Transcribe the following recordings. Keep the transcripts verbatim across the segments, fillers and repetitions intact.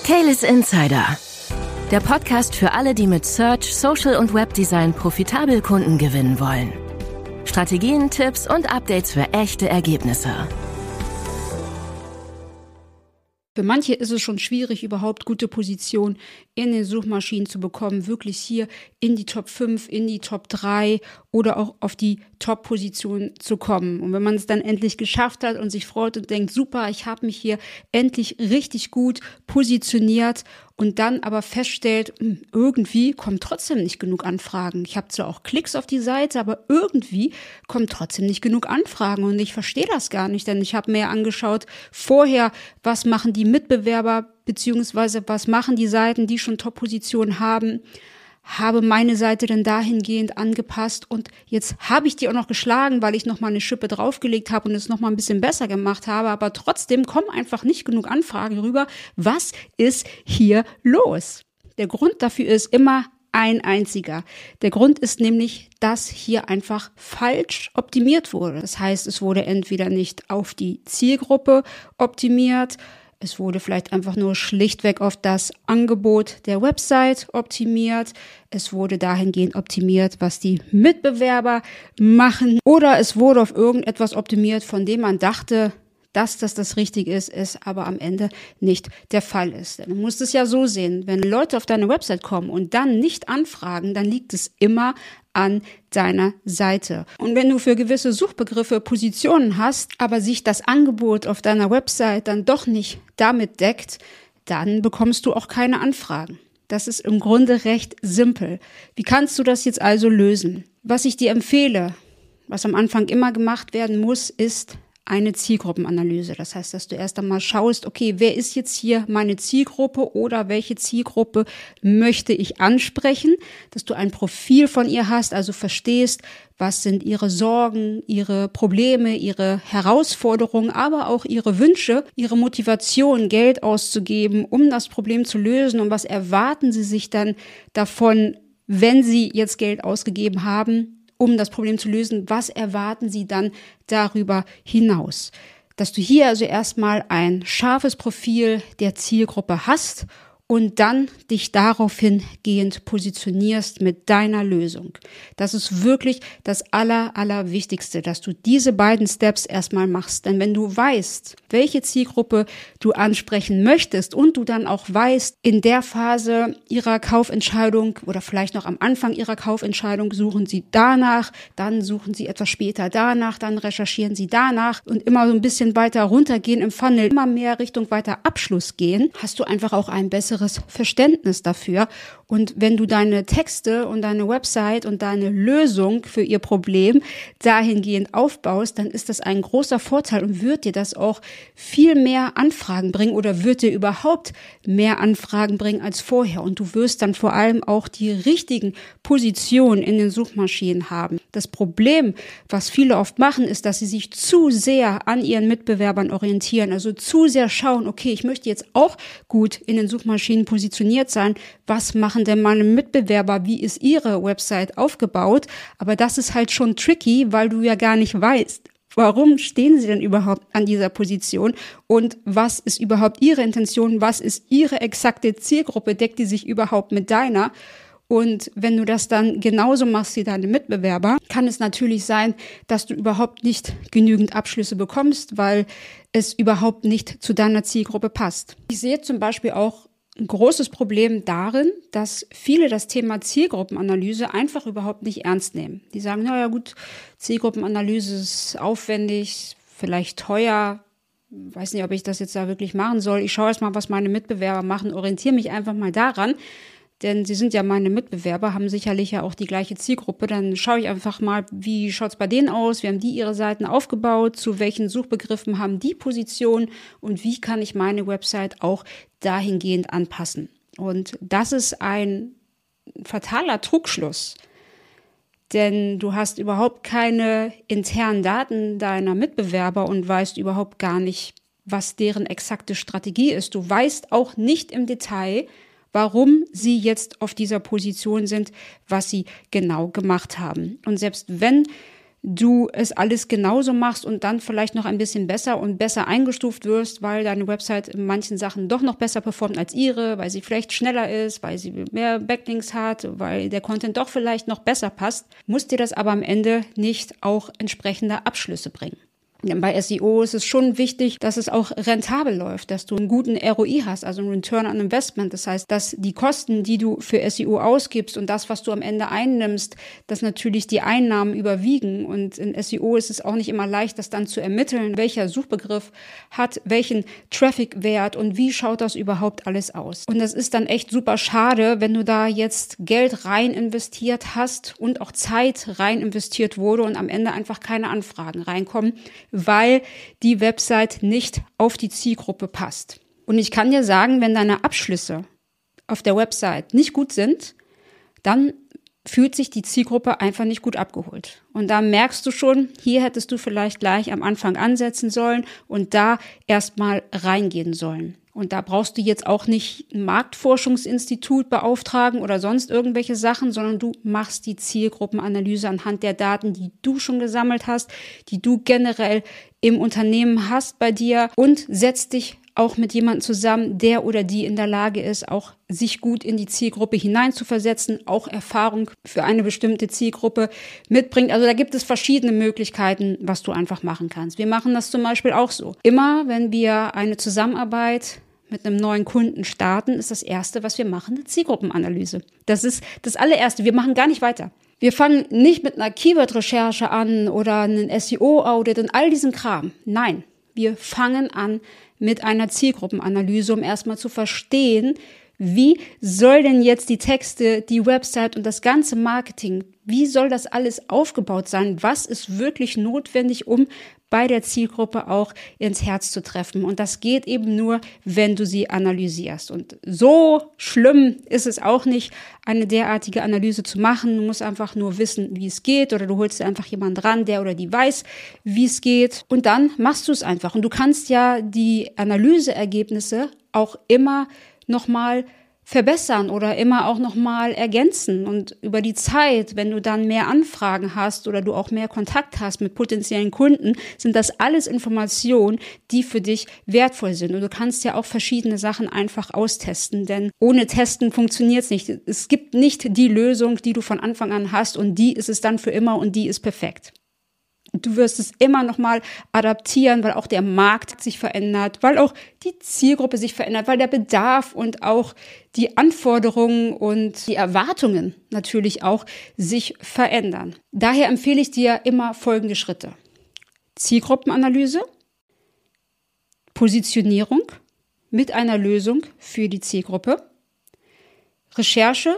Keyless Insider, der Podcast für alle, die mit Search, Social und Webdesign profitabel Kunden gewinnen wollen. Strategien, Tipps und Updates für echte Ergebnisse. Für manche ist es schon schwierig, überhaupt gute Positionen in den Suchmaschinen zu bekommen, wirklich hier in die Top fünf, in die Top drei oder auch auf die Top-Position zu kommen. Und wenn man es dann endlich geschafft hat und sich freut und denkt, super, ich habe mich hier endlich richtig gut positioniert und dann aber feststellt, irgendwie kommen trotzdem nicht genug Anfragen. Ich habe zwar auch Klicks auf die Seite, aber irgendwie kommen trotzdem nicht genug Anfragen und ich verstehe das gar nicht, denn ich habe mir angeschaut vorher, was machen die Mitbewerber beziehungsweise was machen die Seiten, die schon Top-Positionen haben, habe meine Seite dann dahingehend angepasst und jetzt habe ich die auch noch geschlagen, weil ich nochmal eine Schippe draufgelegt habe und es nochmal ein bisschen besser gemacht habe, aber trotzdem kommen einfach nicht genug Anfragen rüber. Was ist hier los? Der Grund dafür ist immer ein einziger. Der Grund ist nämlich, dass hier einfach falsch optimiert wurde. Das heißt, es wurde entweder nicht auf die Zielgruppe optimiert, es wurde vielleicht einfach nur schlichtweg auf das Angebot der Website optimiert. Es wurde dahingehend optimiert, was die Mitbewerber machen. Oder es wurde auf irgendetwas optimiert, von dem man dachte, dass das das Richtige ist, es aber am Ende nicht der Fall ist. Denn du musst es ja so sehen, wenn Leute auf deine Website kommen und dann nicht anfragen, dann liegt es immer an deiner Seite. Und wenn du für gewisse Suchbegriffe Positionen hast, aber sich das Angebot auf deiner Website dann doch nicht damit deckt, dann bekommst du auch keine Anfragen. Das ist im Grunde recht simpel. Wie kannst du das jetzt also lösen? Was ich dir empfehle, was am Anfang immer gemacht werden muss, ist eine Zielgruppenanalyse. Das heißt, dass du erst einmal schaust, okay, wer ist jetzt hier meine Zielgruppe oder welche Zielgruppe möchte ich ansprechen, dass du ein Profil von ihr hast, also verstehst, was sind ihre Sorgen, ihre Probleme, ihre Herausforderungen, aber auch ihre Wünsche, ihre Motivation, Geld auszugeben, um das Problem zu lösen und was erwarten sie sich dann davon, wenn sie jetzt Geld ausgegeben haben, um das Problem zu lösen, was erwarten Sie dann darüber hinaus? Dass du hier also erstmal ein scharfes Profil der Zielgruppe hast und dann dich daraufhin gehend positionierst mit deiner Lösung. Das ist wirklich das aller, aller Wichtigste, dass du diese beiden Steps erstmal machst. Denn wenn du weißt, welche Zielgruppe du ansprechen möchtest und du dann auch weißt, in der Phase ihrer Kaufentscheidung oder vielleicht noch am Anfang ihrer Kaufentscheidung suchen sie danach, dann suchen sie etwas später danach, dann recherchieren sie danach und immer so ein bisschen weiter runtergehen im Funnel, immer mehr Richtung weiter Abschluss gehen, hast du einfach auch ein besseres Verständnis dafür. Und wenn du deine Texte und deine Website und deine Lösung für ihr Problem dahingehend aufbaust, dann ist das ein großer Vorteil und wird dir das auch viel mehr Anfragen bringen oder wird dir überhaupt mehr Anfragen bringen als vorher. Und du wirst dann vor allem auch die richtigen Positionen in den Suchmaschinen haben. Das Problem, was viele oft machen, ist, dass sie sich zu sehr an ihren Mitbewerbern orientieren, also zu sehr schauen, okay, ich möchte jetzt auch gut in den Suchmaschinen positioniert sein. Was machen denn meine Mitbewerber? Wie ist ihre Website aufgebaut? Aber das ist halt schon tricky, weil du ja gar nicht weißt, warum stehen sie denn überhaupt an dieser Position und was ist überhaupt ihre Intention? Was ist ihre exakte Zielgruppe? Deckt die sich überhaupt mit deiner? Und wenn du das dann genauso machst wie deine Mitbewerber, kann es natürlich sein, dass du überhaupt nicht genügend Abschlüsse bekommst, weil es überhaupt nicht zu deiner Zielgruppe passt. Ich sehe zum Beispiel auch ein großes Problem darin, dass viele das Thema Zielgruppenanalyse einfach überhaupt nicht ernst nehmen. Die sagen, naja gut, Zielgruppenanalyse ist aufwendig, vielleicht teuer, weiß nicht, ob ich das jetzt da wirklich machen soll. Ich schaue erst mal, was meine Mitbewerber machen, orientiere mich einfach mal daran, denn sie sind ja meine Mitbewerber, haben sicherlich ja auch die gleiche Zielgruppe. Dann schaue ich einfach mal, wie schaut's bei denen aus, wie haben die ihre Seiten aufgebaut, zu welchen Suchbegriffen haben die Position und wie kann ich meine Website auch dahingehend anpassen. Und das ist ein fataler Trugschluss, denn du hast überhaupt keine internen Daten deiner Mitbewerber und weißt überhaupt gar nicht, was deren exakte Strategie ist. Du weißt auch nicht im Detail, warum sie jetzt auf dieser Position sind, was sie genau gemacht haben. Und selbst wenn du es alles genauso machst und dann vielleicht noch ein bisschen besser und besser eingestuft wirst, weil deine Website in manchen Sachen doch noch besser performt als ihre, weil sie vielleicht schneller ist, weil sie mehr Backlinks hat, weil der Content doch vielleicht noch besser passt, muss dir das aber am Ende nicht auch entsprechende Abschlüsse bringen. Denn bei S E O ist es schon wichtig, dass es auch rentabel läuft, dass du einen guten R O I hast, also einen Return on Investment. Das heißt, dass die Kosten, die du für S E O ausgibst und das, was du am Ende einnimmst, dass natürlich die Einnahmen überwiegen. Und in S E O ist es auch nicht immer leicht, das dann zu ermitteln, welcher Suchbegriff hat welchen Traffic-Wert und wie schaut das überhaupt alles aus. Und das ist dann echt super schade, wenn du da jetzt Geld rein investiert hast und auch Zeit rein investiert wurde und am Ende einfach keine Anfragen reinkommen, weil die Website nicht auf die Zielgruppe passt. Und ich kann dir sagen, wenn deine Abschlüsse auf der Website nicht gut sind, dann fühlt sich die Zielgruppe einfach nicht gut abgeholt. Und da merkst du schon, hier hättest du vielleicht gleich am Anfang ansetzen sollen und da erstmal reingehen sollen. Und da brauchst du jetzt auch nicht ein Marktforschungsinstitut beauftragen oder sonst irgendwelche Sachen, sondern du machst die Zielgruppenanalyse anhand der Daten, die du schon gesammelt hast, die du generell im Unternehmen hast bei dir und setzt dich auch mit jemandem zusammen, der oder die in der Lage ist, auch sich gut in die Zielgruppe hineinzuversetzen, auch Erfahrung für eine bestimmte Zielgruppe mitbringt. Also da gibt es verschiedene Möglichkeiten, was du einfach machen kannst. Wir machen das zum Beispiel auch so. Immer wenn wir eine Zusammenarbeit mit einem neuen Kunden starten, ist das Erste, was wir machen, eine Zielgruppenanalyse. Das ist das allererste. Wir machen gar nicht weiter. Wir fangen nicht mit einer Keyword-Recherche an oder einem S E O-Audit und all diesen Kram. Nein, wir fangen an mit einer Zielgruppenanalyse, um erstmal zu verstehen, wie soll denn jetzt die Texte, die Website und das ganze Marketing, wie soll das alles aufgebaut sein? Was ist wirklich notwendig, um bei der Zielgruppe auch ins Herz zu treffen? Und das geht eben nur, wenn du sie analysierst. Und so schlimm ist es auch nicht, eine derartige Analyse zu machen. Du musst einfach nur wissen, wie es geht, oder du holst dir einfach jemanden ran, der oder die weiß, wie es geht. Und dann machst du es einfach. Und du kannst ja die Analyseergebnisse auch immer nochmal verbessern oder immer auch nochmal ergänzen. Und über die Zeit, wenn du dann mehr Anfragen hast oder du auch mehr Kontakt hast mit potenziellen Kunden, sind das alles Informationen, die für dich wertvoll sind. Und du kannst ja auch verschiedene Sachen einfach austesten, denn ohne Testen funktioniert es nicht. Es gibt nicht die Lösung, die du von Anfang an hast und die ist es dann für immer und die ist perfekt. Du wirst es immer noch mal adaptieren, weil auch der Markt sich verändert, weil auch die Zielgruppe sich verändert, weil der Bedarf und auch die Anforderungen und die Erwartungen natürlich auch sich verändern. Daher empfehle ich dir immer folgende Schritte. Zielgruppenanalyse, Positionierung mit einer Lösung für die Zielgruppe, Recherche,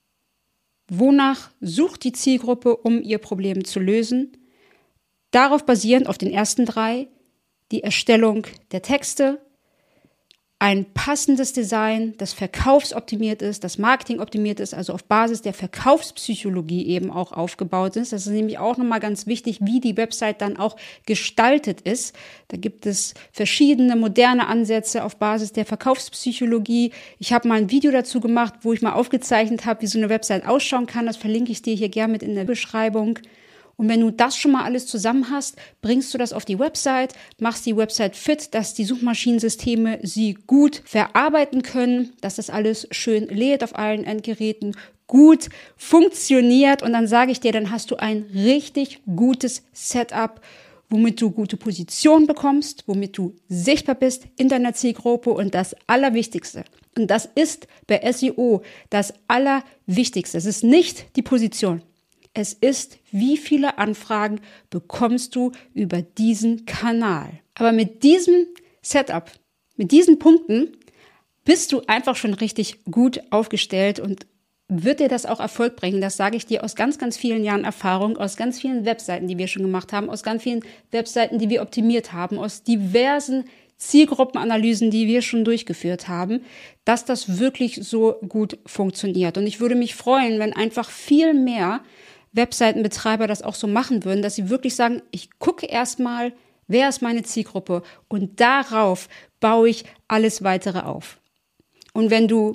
wonach sucht die Zielgruppe, um ihr Problem zu lösen, darauf basierend auf den ersten drei, die Erstellung der Texte, ein passendes Design, das verkaufsoptimiert ist, das marketingoptimiert ist, also auf Basis der Verkaufspsychologie eben auch aufgebaut ist. Das ist nämlich auch nochmal ganz wichtig, wie die Website dann auch gestaltet ist. Da gibt es verschiedene moderne Ansätze auf Basis der Verkaufspsychologie. Ich habe mal ein Video dazu gemacht, wo ich mal aufgezeichnet habe, wie so eine Website ausschauen kann. Das verlinke ich dir hier gerne mit in der Beschreibung. Und wenn du das schon mal alles zusammen hast, bringst du das auf die Website, machst die Website fit, dass die Suchmaschinensysteme sie gut verarbeiten können, dass das alles schön lädt auf allen Endgeräten, gut funktioniert. Und dann sage ich dir, dann hast du ein richtig gutes Setup, womit du gute Position bekommst, womit du sichtbar bist in deiner Zielgruppe. Und das Allerwichtigste, und das ist bei S E O das Allerwichtigste, es ist nicht die Position. Es ist, wie viele Anfragen bekommst du über diesen Kanal. Aber mit diesem Setup, mit diesen Punkten bist du einfach schon richtig gut aufgestellt und wird dir das auch Erfolg bringen. Das sage ich dir aus ganz, ganz vielen Jahren Erfahrung, aus ganz vielen Webseiten, die wir schon gemacht haben, aus ganz vielen Webseiten, die wir optimiert haben, aus diversen Zielgruppenanalysen, die wir schon durchgeführt haben, dass das wirklich so gut funktioniert. Und ich würde mich freuen, wenn einfach viel mehr Webseitenbetreiber das auch so machen würden, dass sie wirklich sagen, ich gucke erstmal, wer ist meine Zielgruppe und darauf baue ich alles weitere auf. Und wenn du,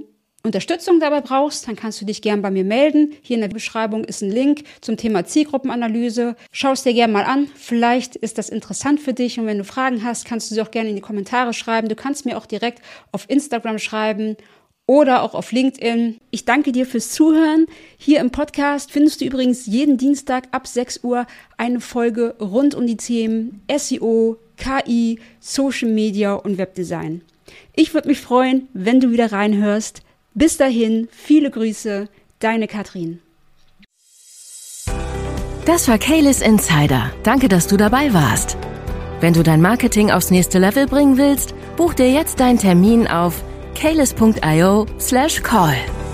Unterstützung dabei brauchst, dann kannst du dich gern bei mir melden. Hier in der Beschreibung ist ein Link zum Thema Zielgruppenanalyse. Schau es dir gerne mal an. Vielleicht ist das interessant für dich. Und wenn du Fragen hast, kannst du sie auch gerne in die Kommentare schreiben. Du kannst mir auch direkt auf Instagram schreiben oder auch auf LinkedIn. Ich danke dir fürs Zuhören. Hier im Podcast findest du übrigens jeden Dienstag ab sechs Uhr eine Folge rund um die Themen S E O, K I, Social Media und Webdesign. Ich würde mich freuen, wenn du wieder reinhörst. Bis dahin, viele Grüße, deine Katrin. Das war Caylus Insider. Danke, dass du dabei warst. Wenn du dein Marketing aufs nächste Level bringen willst, buch dir jetzt deinen Termin auf caylus punkt io slash call.